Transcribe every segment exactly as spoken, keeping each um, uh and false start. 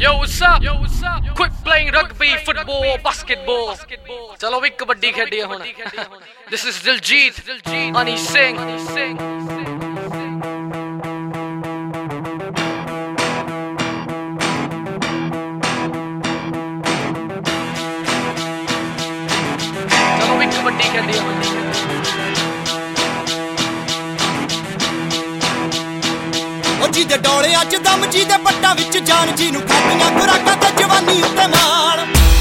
Yo, what's up? Yo, what's up? Quit playing rugby, football, basketball. चलो भी कबड्डी खेडिए हुण. This is Diljit, Honey Singh. चलो भी कबड्डी खेडिए हुण. जी दे डोलियां च दम जी दे पट्टां विच जान जी नूं खादियां खुराकां ते जवानी उत्ते माण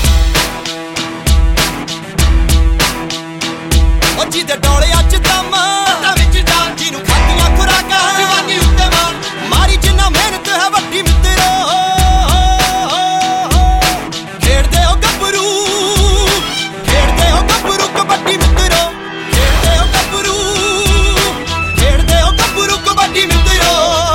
ओ जी दे डोलियां च दम पट्टां विच जान जी नूं खादियां खुराकां जवानी उत्ते माण मारी जिन्ना मेहनत है वड्डी मित्रो खेड़दे हो गब्बरू खेड़दे हो गब्बरू कबड्डी मित्रो खेड़दे हो गब्बरू खेड़दे हो गब्बरू कबड्डी मित्रो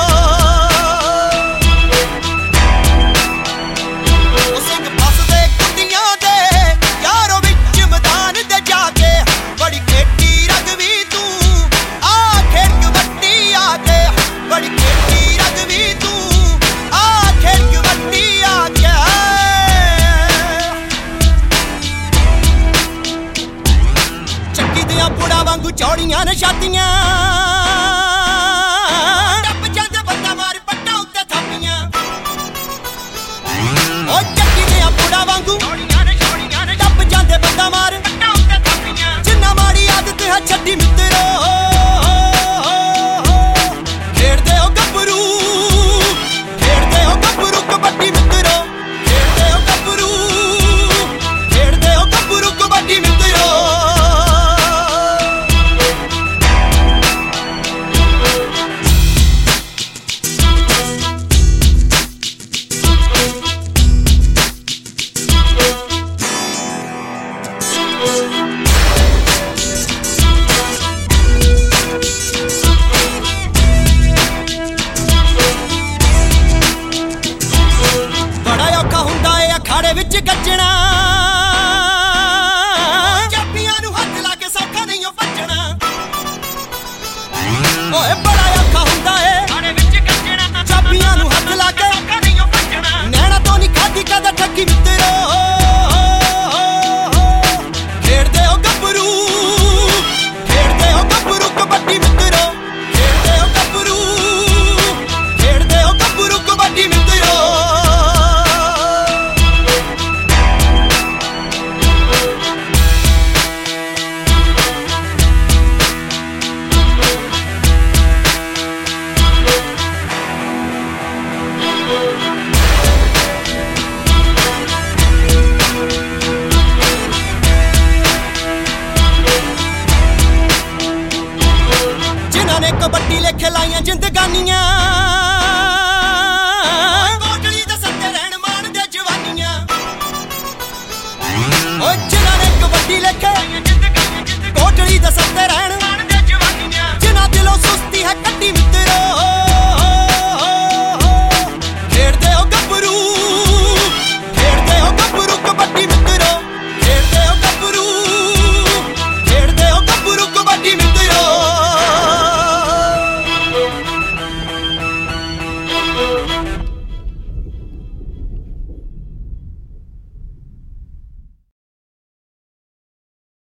चौड़ियां ने छातियां टप जांदे बंदा मार पट्टा उत्ते थापियां ओ चक्की दे पुड़ा वांगू चौड़ियां ने चौड़ियां ने टप जांदे बंदा मार पट्टा उत्ते थापियां जिन्ना माड़ी आदत है छड्डी मित्रो खेड़दे हो गब्बरू खेड़दे हो गब्बरू कबड्डी मित्रो खेड़दे हो गब्बरू खेड़दे हो गब्बरू कबड्डी मित्रो विच गजना चाबियां नूं हथ ला के सौखा नहीं हो भजना ओए बड़ा औखा हुंदा ए खाड़े विच गजना चाबियां नूं हथ ला के सौखा नहीं हो भजना नैना तो नहीं खादी कदा ठगी मित्रो खेड़दे हो गब्बरू खेड़दे हो गब्बरू कबड्डी मित्रो खेड़दे हो गब्बरू खेड़दे हो गब्बरू कबड्डी मित्रो कबड्डी ले खिलाइयां जिंदगानियां